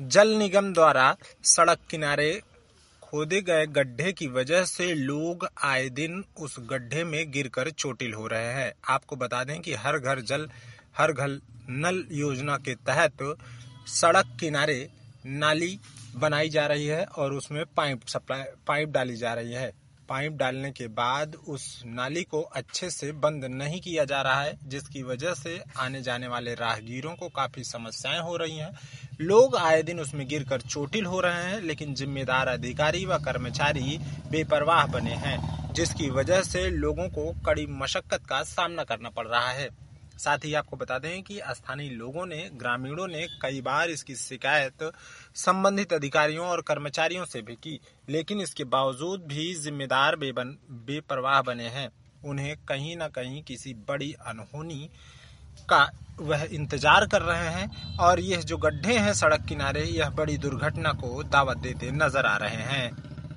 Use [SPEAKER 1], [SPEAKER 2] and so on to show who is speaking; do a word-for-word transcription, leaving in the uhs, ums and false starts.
[SPEAKER 1] जल निगम द्वारा सड़क किनारे खोदे गए गड्ढे की वजह से लोग आए दिन उस गड्ढे में गिरकर चोटिल हो रहे हैं। आपको बता दें कि हर घर जल हर घर नल योजना के तहत सड़क किनारे नाली बनाई जा रही है और उसमें पाइप सप्लाई पाइप डाली जा रही है। पाइप डालने के बाद उस नाली को अच्छे से बंद नहीं किया जा रहा है, जिसकी वजह से आने जाने वाले राहगीरों को काफ़ी समस्याएं हो रही हैं। लोग आए दिन उसमें गिरकर चोटिल हो रहे हैं, लेकिन जिम्मेदार अधिकारी व कर्मचारी बेपरवाह बने हैं, जिसकी वजह से लोगों को कड़ी मशक्कत का सामना करना पड़ रहा है। साथ ही आपको बता दें कि स्थानीय लोगों ने ग्रामीणों ने कई बार इसकी शिकायत संबंधित अधिकारियों और कर्मचारियों से भी की, लेकिन इसके बावजूद भी जिम्मेदार बेबन बेपरवाह बने हैं। उन्हें कहीं ना कहीं किसी बड़ी अनहोनी का वह इंतजार कर रहे हैं और यह जो गड्ढे हैं सड़क किनारे, यह बड़ी दुर्घटना को दावत देते नजर आ रहे हैं।